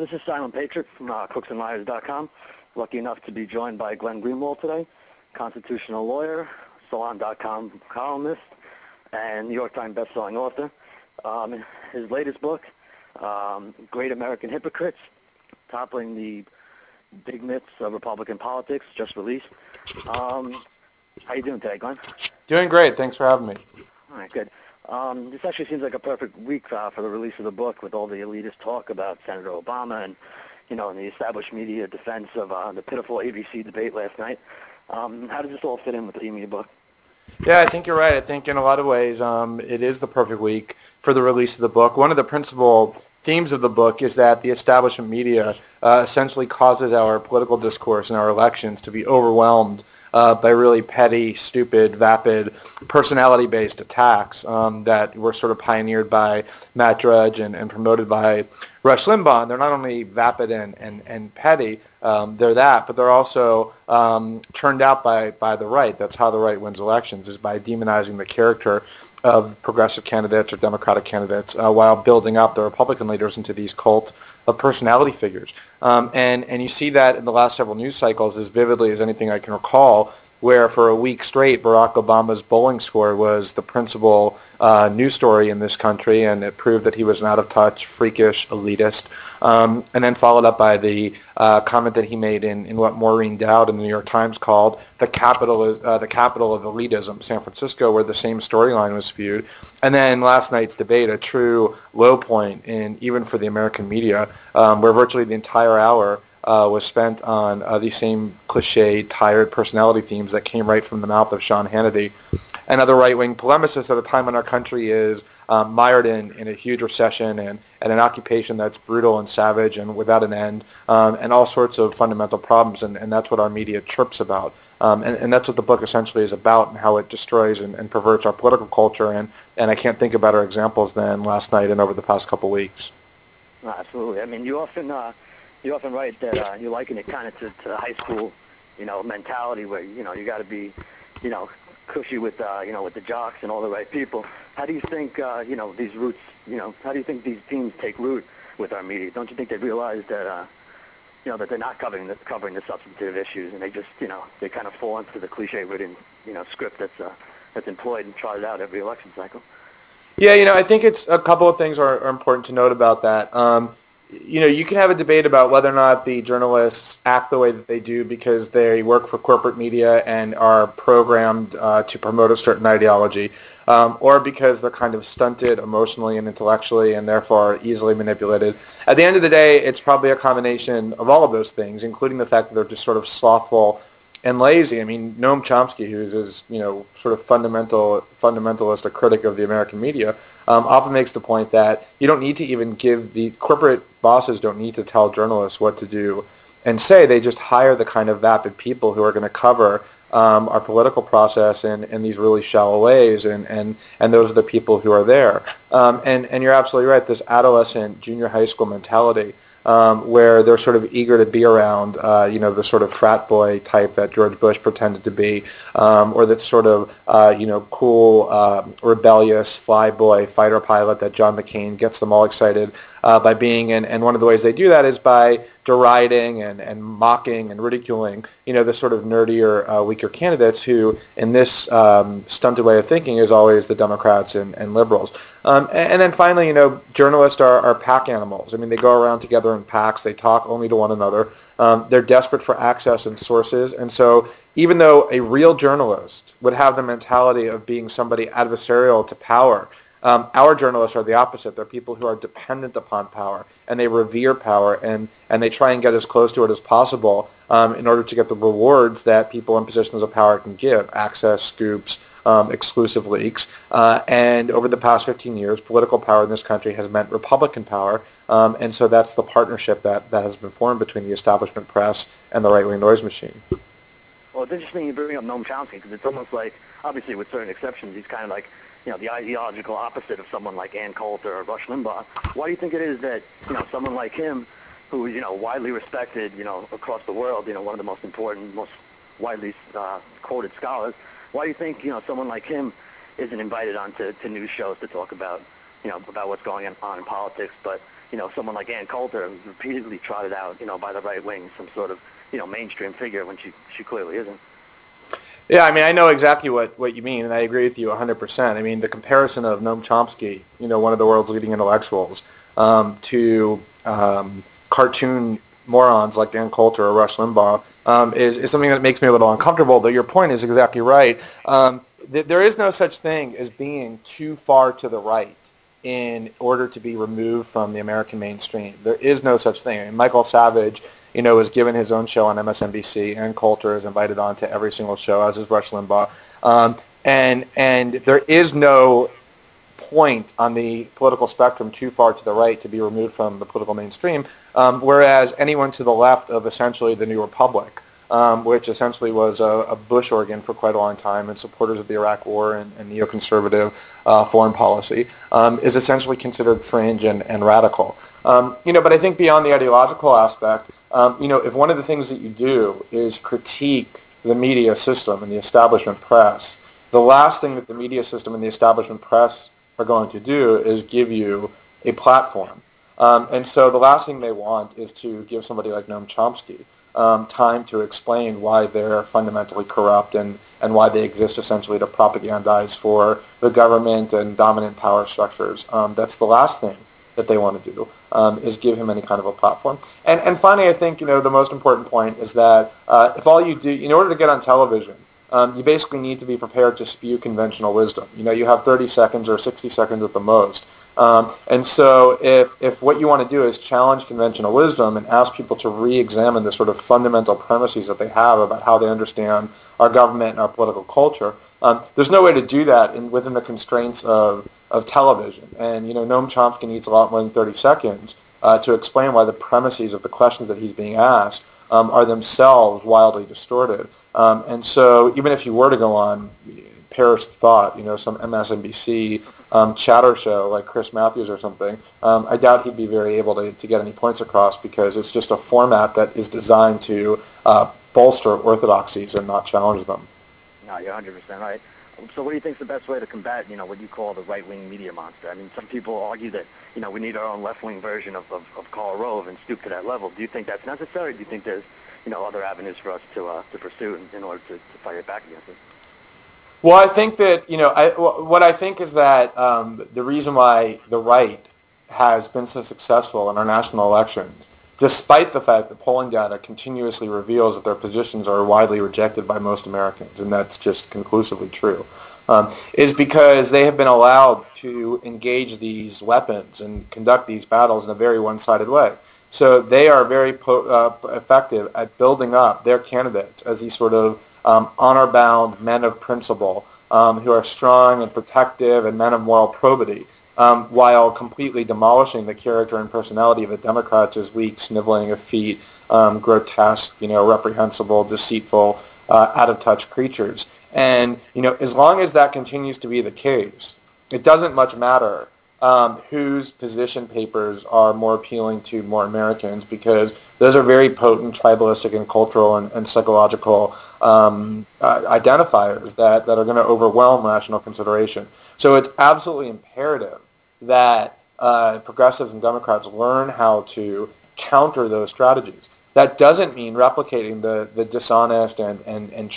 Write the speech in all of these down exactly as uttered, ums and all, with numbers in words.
This is Silent Patriot from uh, crooks and liars dot com. Lucky enough to be joined by Glenn Greenwald today, constitutional lawyer, salon dot com columnist, and New York Times bestselling author. Um, his latest book, um, Great American Hypocrites, toppling the big myths of Republican politics, just released. Um, how you doing today, Glenn? Doing great. Thanks for having me. All right, good. Um, this actually seems like a perfect week uh, for the release of the book, with all the elitist talk about Senator Obama and, you know, and the established media defense of uh, the pitiful A B C debate last night. Um, how does this all fit in with the theme of your book? Yeah, I think you're right. I think in a lot of ways um, it is the perfect week for the release of the book. One of the principal themes of the book is that the establishment media uh, essentially causes our political discourse and our elections to be overwhelmed uh, by really petty, stupid, vapid, personality-based attacks um, that were sort of pioneered by Matt Drudge and, and promoted by Rush Limbaugh. They're not only vapid and, and, and petty, um, they're that, but they're also um, turned out by, by the right. That's how the right wins elections, is by demonizing the character of progressive candidates or Democratic candidates uh, while building up the Republican leaders into these cult of personality figures. Um, and, and you see that in the last several news cycles as vividly as anything I can recall, where for a week straight Barack Obama's bowling score was the principal uh, news story in this country, and it proved that he was an out-of-touch, freakish, elitist, um, and then followed up by the uh, comment that he made in, in what Maureen Dowd in the New York Times called the capital, is, uh, the capital of elitism, San Francisco, where the same storyline was spewed. And then last night's debate, a true low point, in, even for the American media, um, where virtually the entire hour Uh, was spent on uh, these same cliched, tired personality themes that came right from the mouth of Sean Hannity and other right-wing polemicists at a time when our country is um, mired in, in a huge recession and, and an occupation that's brutal and savage and without an end, um, and all sorts of fundamental problems, and, and that's what our media chirps about. Um, and, and that's what the book essentially is about, and how it destroys and, and perverts our political culture, and, and I can't think of better examples than last night and over the past couple weeks. Absolutely. I mean, you often... Uh You often write that uh, you liken it kind of to, to high school, you know, mentality where, you know, you got to be, you know, cushy with, uh, you know, with the jocks and all the right people. How do you think, uh, you know, these roots, you know, how do you think these themes take root with our media? Don't you think they realize that, uh, you know, that they're not covering the, covering the substantive issues, and they just, you know, they kind of fall into the cliche-ridden, you know, script that's uh, that's employed and trotted out every election cycle? Yeah, you know, I think it's a couple of things are, are important to note about that. Um, You know, you can have a debate about whether or not the journalists act the way that they do because they work for corporate media and are programmed uh, to promote a certain ideology, um, or because they're kind of stunted emotionally and intellectually and therefore easily manipulated. At the end of the day, it's probably a combination of all of those things, including the fact that they're just sort of slothful and lazy. I mean, Noam Chomsky, who's as, you know, sort of fundamental fundamentalist, a critic of the American media, um, often makes the point that you don't need to even give the corporate bosses don't need to tell journalists what to do and say. They just hire the kind of vapid people who are going to cover um, our political process in, in these really shallow ways, and, and, and those are the people who are there. Um, and, and you're absolutely right, this adolescent junior high school mentality, Um, where they're sort of eager to be around, uh, you know, the sort of frat boy type that George Bush pretended to be, um, or that sort of, uh, you know, cool, uh, rebellious flyboy fighter pilot that John McCain gets them all excited uh, by being. And, and one of the ways they do that is by deriding and, and mocking and ridiculing, you know, the sort of nerdier, uh, weaker candidates who, in this um, stunted way of thinking, is always the Democrats and, and liberals. Um, and, and then finally, you know, journalists are, are pack animals. I mean, they go around together in packs. They talk only to one another. Um, they're desperate for access and sources. And so even though a real journalist would have the mentality of being somebody adversarial to power, um, our journalists are the opposite. They're people who are dependent upon power, and they revere power, and, and they try and get as close to it as possible um, in order to get the rewards that people in positions of power can give: access, scoops, Um, exclusive leaks. Uh, and over the past fifteen years, political power in this country has meant Republican power. Um, and so that's the partnership that, that has been formed between the establishment press and the right-wing noise machine. Well, it's interesting you bring up Noam Chomsky, because it's almost like, obviously with certain exceptions, he's kind of like, you know, the ideological opposite of someone like Ann Coulter or Rush Limbaugh. Why do you think it is that, you know, someone like him, who is, you know, widely respected, you know, across the world, you know, one of the most important, most widely uh, quoted scholars, why do you think, you know, someone like him isn't invited onto to news shows to talk about, you know, about what's going on in politics, but, you know, someone like Ann Coulter repeatedly trotted out, you know, by the right wing, some sort of, you know, mainstream figure when she she clearly isn't. Yeah, I mean, I know exactly what, what you mean, and I agree with you one hundred percent. I mean, the comparison of Noam Chomsky, you know, one of the world's leading intellectuals, um, to um, cartoon morons like Ann Coulter or Rush Limbaugh um, is, is something that makes me a little uncomfortable, but your point is exactly right. Um, th- there is no such thing as being too far to the right in order to be removed from the American mainstream. There is no such thing. I mean, Michael Savage, you know, was given his own show on M S N B C. Ann Coulter is invited on to every single show, as is Rush Limbaugh. Um, and and there is no point on the political spectrum too far to the right to be removed from the political mainstream, um, whereas anyone to the left of essentially the New Republic, um, which essentially was a, a Bush organ for quite a long time and supporters of the Iraq War and, and neoconservative uh, foreign policy, um, is essentially considered fringe and, and radical. Um, you know, but I think beyond the ideological aspect, um, you know, if one of the things that you do is critique the media system and the establishment press, the last thing that the media system and the establishment press are going to do is give you a platform. Um, and so the last thing they want is to give somebody like Noam Chomsky um, time to explain why they're fundamentally corrupt and, and why they exist essentially to propagandize for the government and dominant power structures. Um, that's the last thing that they want to do, um, is give him any kind of a platform. And, and finally, I think, you know, the most important point is that uh, if all you do, in order to get on television, Um, you basically need to be prepared to spew conventional wisdom. You know, you have thirty seconds or sixty seconds at the most. Um, and so if, if what you want to do is challenge conventional wisdom and ask people to re-examine the sort of fundamental premises that they have about how they understand our government and our political culture, um, there's no way to do that in, within the constraints of, of television. And, you know, Noam Chomsky needs a lot more than thirty seconds uh, to explain why the premises of the questions that he's being asked Um, are themselves wildly distorted. Um, and so even if you were to go on perished thought, you know, some M S N B C um, chatter show like Chris Matthews or something, um, I doubt he'd be very able to, to get any points across because it's just a format that is designed to uh, bolster orthodoxies and not challenge them. No, you're one hundred percent right. So what do you think is the best way to combat, you know, what you call the right-wing media monster? I mean, some people argue that, you know, we need our own left-wing version of, of, of Karl Rove and stoop to that level. Do you think that's necessary? Do you think there's, you know, other avenues for us to uh, to pursue in, in order to, to fight it back against it? Well, I think that, you know, I, what I think is that um, the reason why the right has been so successful in our national elections, despite the fact that polling data continuously reveals that their positions are widely rejected by most Americans, and that's just conclusively true, um, is because they have been allowed to engage these weapons and conduct these battles in a very one-sided way. So they are very po- uh, effective at building up their candidates as these sort of um, honor-bound men of principle um, who are strong and protective and men of moral probity, um, while completely demolishing the character and personality of the Democrats as weak, sniveling, effete, um, grotesque, you know, reprehensible, deceitful, uh, out-of-touch creatures. And, you know, as long as that continues to be the case, it doesn't much matter um, whose position papers are more appealing to more Americans, because those are very potent tribalistic and cultural and, and psychological um, uh, identifiers that, that are going to overwhelm rational consideration. So it's absolutely imperative that uh, progressives and Democrats learn how to counter those strategies. That doesn't mean replicating the, the dishonest and, and, and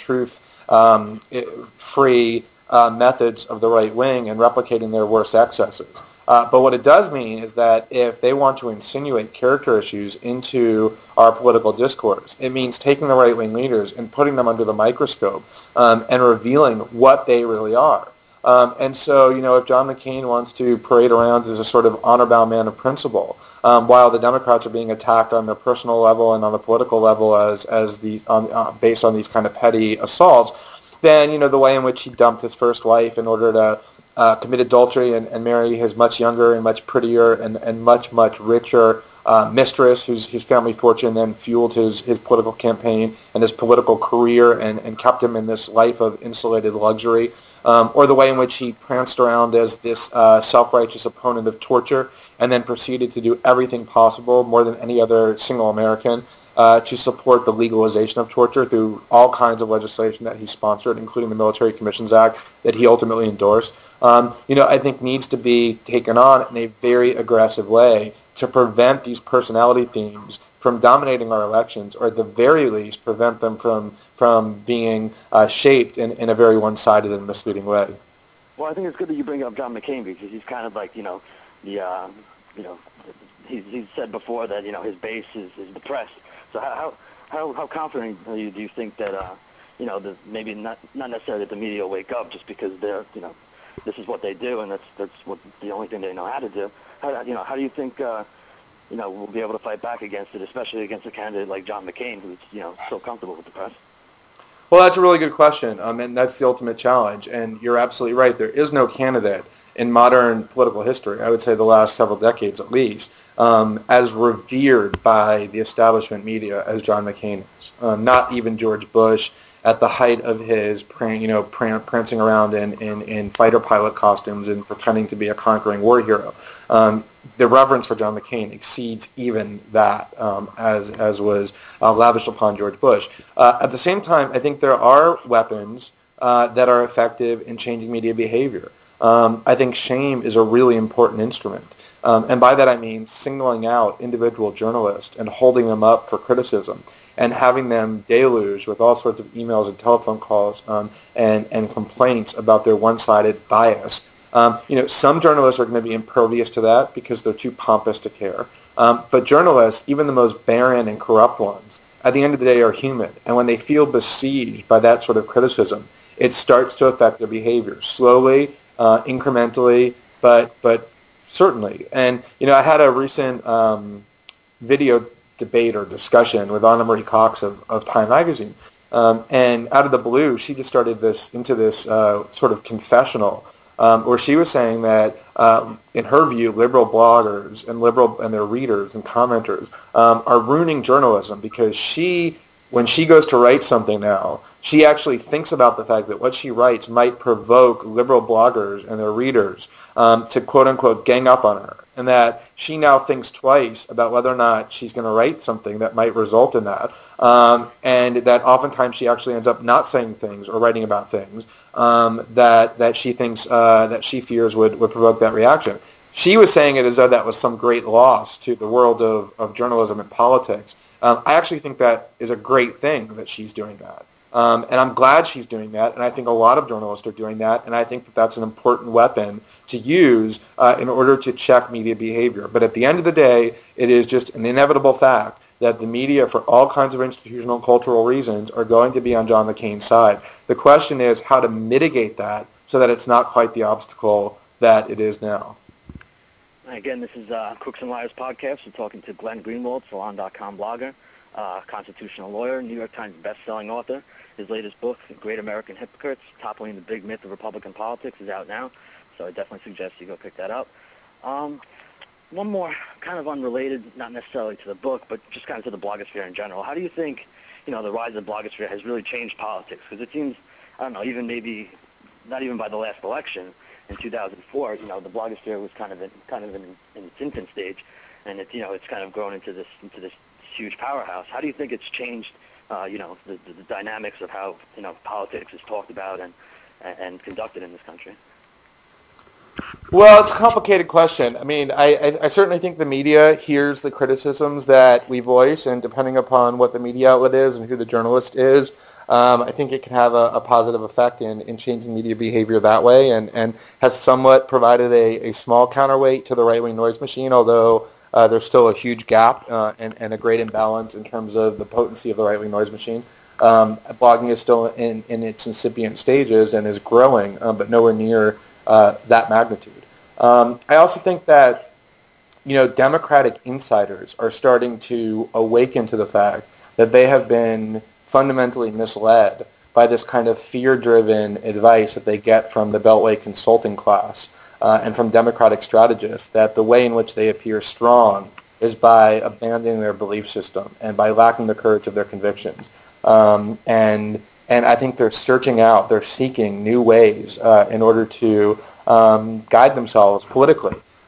truth-free um, uh, methods of the right wing and replicating their worst excesses. Uh, but what it does mean is that if they want to insinuate character issues into our political discourse, it means taking the right-wing leaders and putting them under the microscope um, and revealing what they really are. Um, and so, you know, if John McCain wants to parade around as a sort of honor-bound man of principle, um, while the Democrats are being attacked on the personal level and on the political level as as these um, uh, based on these kind of petty assaults, then, you know, the way in which he dumped his first wife in order to Uh, commit adultery and, and marry his much younger and much prettier and, and much, much richer uh, mistress, whose his family fortune then fueled his, his political campaign and his political career and, and kept him in this life of insulated luxury, um, or the way in which he pranced around as this uh, self-righteous opponent of torture and then proceeded to do everything possible, more than any other single American, Uh, to support the legalization of torture through all kinds of legislation that he sponsored, including the Military Commissions Act that he ultimately endorsed, um, you know, I think needs to be taken on in a very aggressive way to prevent these personality themes from dominating our elections, or at the very least prevent them from from being uh, shaped in, in a very one-sided and misleading way. Well, I think it's good that you bring up John McCain, because he's kind of like, you know, the, uh, you know, he's, he's said before that, you know, his base is, is the press. So how how how confident are you, do you think that, uh, you know, the, maybe not not necessarily that the media will wake up just because they're, you know, this is what they do and that's that's what the only thing they know how to do. How, you know, how do you think, uh, you know, we'll be able to fight back against it, especially against a candidate like John McCain, who's, you know, so comfortable with the press? Well, that's a really good question, um, and that's the ultimate challenge. And you're absolutely right. There is no candidate in modern political history, I would say the last several decades at least, um, as revered by the establishment media as John McCain is. Um, not even George Bush, at the height of his, pran- you know, pran- prancing around in, in, in fighter pilot costumes and pretending to be a conquering war hero. Um, the reverence for John McCain exceeds even that, um, as as was uh, lavished upon George Bush. Uh, at the same time, I think there are weapons uh, that are effective in changing media behavior. Um, I think shame is a really important instrument. Um, and by that I mean singling out individual journalists and holding them up for criticism and having them deluge with all sorts of emails and telephone calls um, and, and complaints about their one-sided bias. Um, you know, some journalists are going to be impervious to that because they're too pompous to care. Um, but journalists, even the most barren and corrupt ones, at the end of the day are human. And when they feel besieged by that sort of criticism, it starts to affect their behavior slowly, uh, incrementally, but but certainly. And, you know, I had a recent um, video debate or discussion with Anna Marie Cox of, of Time Magazine. Um, and out of the blue, she just started this into this uh, sort of confessional um, where she was saying that, um, in her view, liberal bloggers and liberal and their readers and commenters um, are ruining journalism because she, when she goes to write something now, she actually thinks about the fact that what she writes might provoke liberal bloggers and their readers um, to quote-unquote gang up on her, and that she now thinks twice about whether or not she's going to write something that might result in that, um, and that oftentimes she actually ends up not saying things or writing about things um, that that she thinks uh, that she fears would, would provoke that reaction. She was saying it as though that was some great loss to the world of, of journalism and politics. Um, I actually think that is a great thing that she's doing that. Um, and I'm glad she's doing that, and I think a lot of journalists are doing that, and I think that that's an important weapon to use uh, in order to check media behavior. But at the end of the day, it is just an inevitable fact that the media, for all kinds of institutional and cultural reasons, are going to be on John McCain's side. The question is how to mitigate that so that it's not quite the obstacle that it is now. Again, this is uh, Crooks and Liars podcast. We're talking to Glenn Greenwald, Salon dot com blogger, uh, constitutional lawyer, New York Times best-selling author. His latest book, Great American Hypocrites, Toppling the Big Myth of Republican Politics, is out now, so I definitely suggest you go pick that up. Um, one more, kind of unrelated, not necessarily to the book, but just kind of to the blogosphere in general. How do you think, you know, the rise of the blogosphere has really changed politics? Because it seems, I don't know, even maybe, not even by the last election in two thousand four, you know, the blogosphere was kind of in, kind of in, in its infant stage, and it's, you know, it's kind of grown into this into this huge powerhouse. How do you think it's changed? Uh, you know, the, the, the dynamics of how, you know, politics is talked about and, and conducted in this country? Well, it's a complicated question. I mean, I, I, I certainly think the media hears the criticisms that we voice, and depending upon what the media outlet is and who the journalist is, um, I think it can have a, a positive effect in, in changing media behavior that way, and, and has somewhat provided a, a small counterweight to the right-wing noise machine, although Uh, there's still a huge gap uh, and, and a great imbalance in terms of the potency of the right-wing noise machine. Um, blogging is still in, in its incipient stages and is growing, uh, but nowhere near uh, that magnitude. Um, I also think that, you know, Democratic insiders are starting to awaken to the fact that they have been fundamentally misled by this kind of fear-driven advice that they get from the Beltway consulting class. Uh, and from Democratic strategists, that the way in which they appear strong is by abandoning their belief system and by lacking the courage of their convictions. Um, and and I think they're searching out, they're seeking new ways uh, in order to um, guide themselves politically.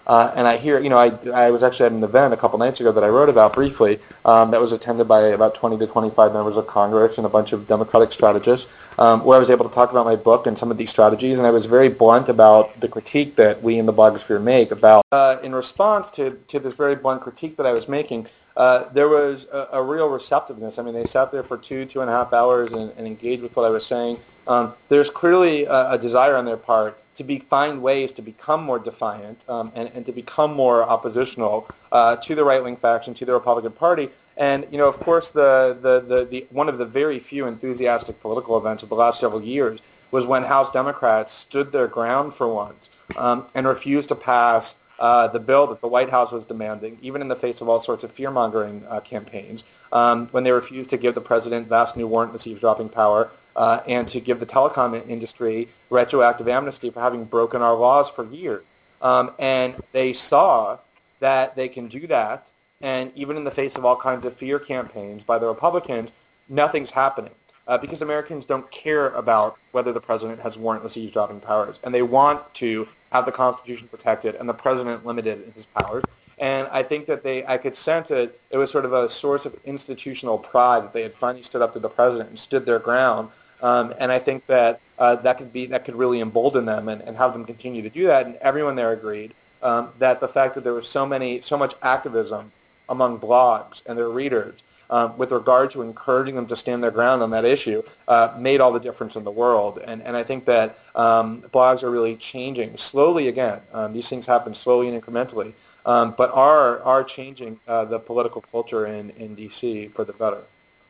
Uh, and I hear, you know, I, I was actually at an event a couple nights ago that I wrote about briefly um, that was attended by about twenty to twenty-five members of Congress and a bunch of Democratic strategists, um, where I was able to talk about my book and some of these strategies, and I was very blunt about the critique that we in the blogosphere make about, uh, in response to, to this very blunt critique that I was making, uh, there was a, a real receptiveness. I mean, they sat there for two, two and a half hours and, and engaged with what I was saying. Um, there's clearly a, a desire on their part to be find ways to become more defiant um, and, and to become more oppositional uh, to the right-wing faction, to the Republican Party. And, you know, of course, the, the, the, the one of the very few enthusiastic political events of the last several years was when House Democrats stood their ground for once um, and refused to pass uh, the bill that the White House was demanding, even in the face of all sorts of fear-mongering uh, campaigns, um, when they refused to give the president vast new warrantless eavesdropping power, Uh, and to give the telecom industry retroactive amnesty for having broken our laws for years. Um, and they saw that they can do that, and even in the face of all kinds of fear campaigns by the Republicans, nothing's happening. Uh, because Americans don't care about whether the president has warrantless eavesdropping powers, and they want to have the Constitution protected and the president limited in his powers. And I think that they, I could sense it, it was sort of a source of institutional pride that they had finally stood up to the president and stood their ground. Um, and I think that uh, that could be that could really embolden them and, and have them continue to do that. And everyone there agreed um, that the fact that there was so many so much activism among blogs and their readers um, with regard to encouraging them to stand their ground on that issue uh, made all the difference in the world. And and I think that um, blogs are really changing slowly again. Um, these things happen slowly and incrementally, um, but are are changing uh, the political culture in, in D C for the better.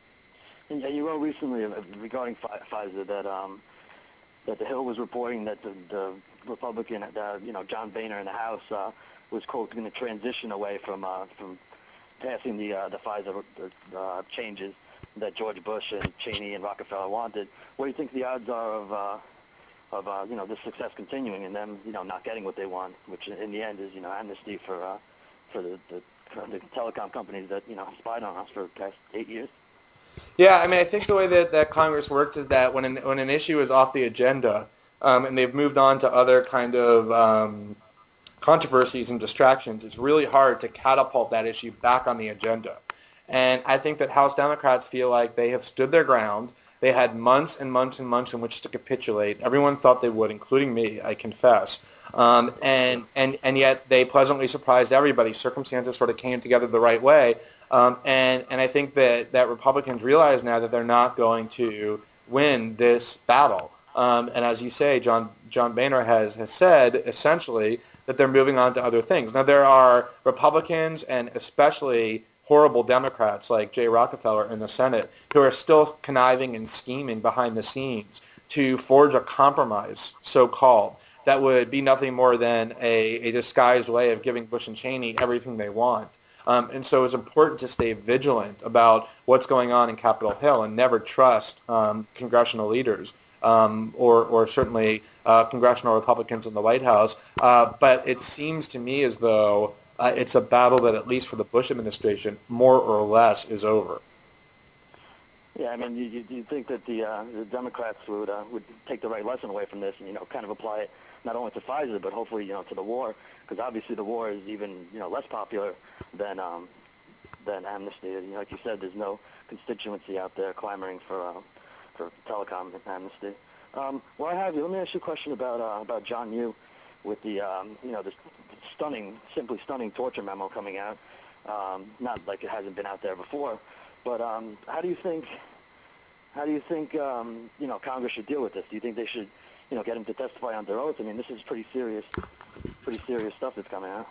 And you wrote recently regarding Pfizer that um, that the Hill was reporting that the, the Republican, uh, you know, John Boehner in the House uh, was quote going to transition away from uh, from passing the uh, the Pfizer uh, changes that George Bush and Cheney and Rockefeller wanted. What do you think the odds are of uh, of uh, you know this success continuing and them you know not getting what they want, which in the end is you know amnesty for uh, for the, the for the telecom companies that you know spied on us for the past eight years? Yeah, I mean, I think the way that, that Congress works is that when an, when an issue is off the agenda um, and they've moved on to other kind of um, controversies and distractions, it's really hard to catapult that issue back on the agenda. And I think that House Democrats feel like they have stood their ground. They had months and months and months in which to capitulate. Everyone thought they would, including me, I confess. Um, and, and, and yet they pleasantly surprised everybody. Circumstances sort of came together the right way. Um, and, and I think that, that Republicans realize now that they're not going to win this battle. Um, and as you say, John, John Boehner has, has said, essentially, that they're moving on to other things. Now, there are Republicans and especially horrible Democrats like Jay Rockefeller in the Senate who are still conniving and scheming behind the scenes to forge a compromise, so-called, that would be nothing more than a, a disguised way of giving Bush and Cheney everything they want. Um, and so it's important to stay vigilant about what's going on in Capitol Hill and never trust um, congressional leaders um, or, or certainly uh, congressional Republicans in the White House. Uh, but it seems to me as though uh, it's a battle that, at least for the Bush administration, more or less is over. Yeah, I mean, you, you, you think that the, uh, the Democrats would uh, would take the right lesson away from this and, you know, kind of apply it not only to Pfizer, but hopefully, you know, to the war, because obviously the war is even, you know, less popular than um, than amnesty. You know, like you said, there's no constituency out there clamoring for uh, for telecom amnesty. Um, well, I have you. Let me ask you a question about uh, about John Yoo with the um, you know this stunning, simply stunning torture memo coming out. Um, not like it hasn't been out there before, but um, how do you think how do you think um, you know Congress should deal with this? Do you think they should you know get him to testify under oath? I mean, this is pretty serious, pretty serious stuff that's coming out.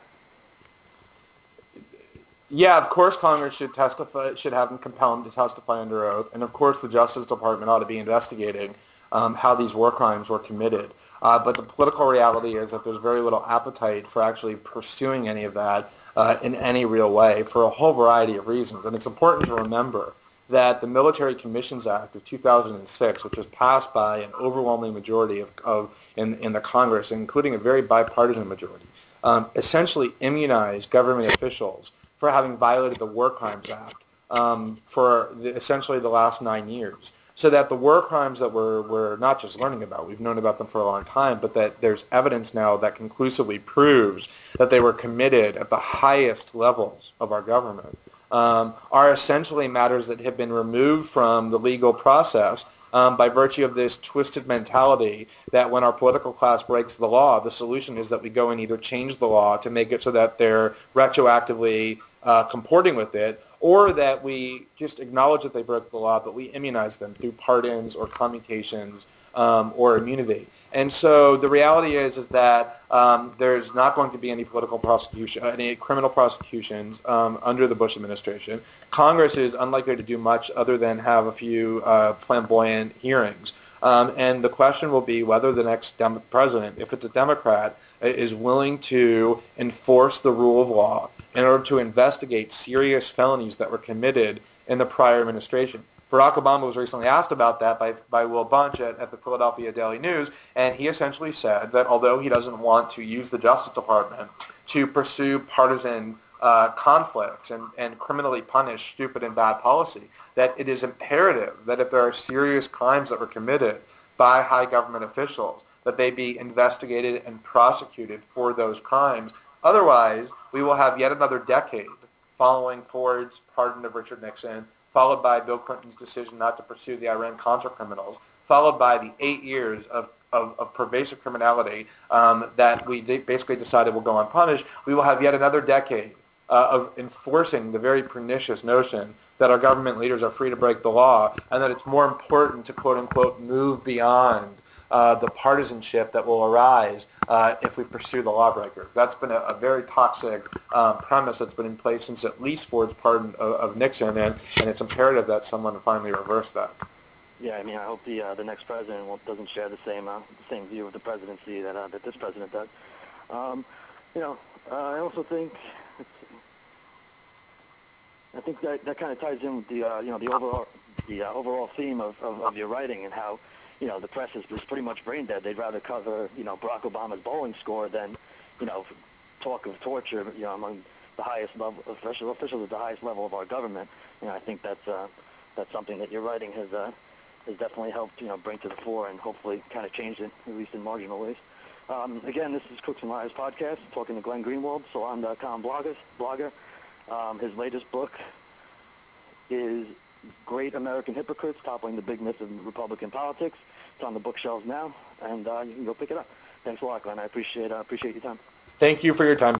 Yeah, of course Congress should testify, should have him compel him to testify under oath, and of course the Justice Department ought to be investigating um, how these war crimes were committed. Uh, but the political reality is that there's very little appetite for actually pursuing any of that uh, in any real way for a whole variety of reasons. And it's important to remember that the Military Commissions Act of two thousand six, which was passed by an overwhelming majority of, of in, in the Congress, including a very bipartisan majority, um, essentially immunized government officials for having violated the War Crimes Act um, for the, essentially the last nine years. so that the war crimes that we're, we're not just learning about, we've known about them for a long time, but that there's evidence now that conclusively proves that they were committed at the highest levels of our government, um, are essentially matters that have been removed from the legal process um, by virtue of this twisted mentality that when our political class breaks the law, the solution is that we go and either change the law to make it so that they're retroactively uh, comporting with it, or that we just acknowledge that they broke the law, but we immunize them through pardons or commutations um, or immunity. And so the reality is is that um, there's not going to be any political prosecution, any criminal prosecutions um, under the Bush administration. Congress is unlikely to do much other than have a few uh, flamboyant hearings. Um, and the question will be whether the next dem- president, if it's a Democrat, is willing to enforce the rule of law in order to investigate serious felonies that were committed in the prior administration. Barack Obama was recently asked about that by, by Will Bunch at, at the Philadelphia Daily News, and he essentially said that although he doesn't want to use the Justice Department to pursue partisan uh, conflicts and, and criminally punish stupid and bad policy, that it is imperative that if there are serious crimes that were committed by high government officials, that they be investigated and prosecuted for those crimes. Otherwise, we will have yet another decade following Ford's pardon of Richard Nixon, followed by Bill Clinton's decision not to pursue the Iran-Contra criminals, followed by the eight years of, of, of pervasive criminality um, that we basically decided will go unpunished. We will have yet another decade uh, of enforcing the very pernicious notion that our government leaders are free to break the law, and that it's more important to, quote-unquote, move beyond Uh, the partisanship that will arise uh, if we pursue the lawbreakers. That's been a, a very toxic um, premise that's been in place since at least Ford's pardon of, of Nixon, and, and it's imperative that someone finally reverse that. Yeah, I mean, I hope the uh, the next president won't, doesn't share the same uh, same view of the presidency that uh, that this president does. Um, you know, uh, I also think it's, I think that that kind of ties in with the uh, you know the overall the uh, overall theme of, of, of your writing, and how, you know, the press is, is pretty much brain dead. They'd rather cover, you know, Barack Obama's bowling score than, you know, talk of torture, you know, among the highest level official officials at the highest level of our government. You know, I think that's uh, that's something that your writing has uh, has definitely helped, you know, bring to the fore, and hopefully kind of changed it, at least in marginal ways. Um, again, this is Cooks and Liars podcast, talking to Glenn Greenwald, salon dot com blogger. blogger. Um, his latest book is Great American Hypocrites, Toppling the Big Myths of Republican Politics. It's on the bookshelves now, and uh, you can go pick it up. Thanks a lot, Glenn. I appreciate uh, appreciate your time. Thank you for your time.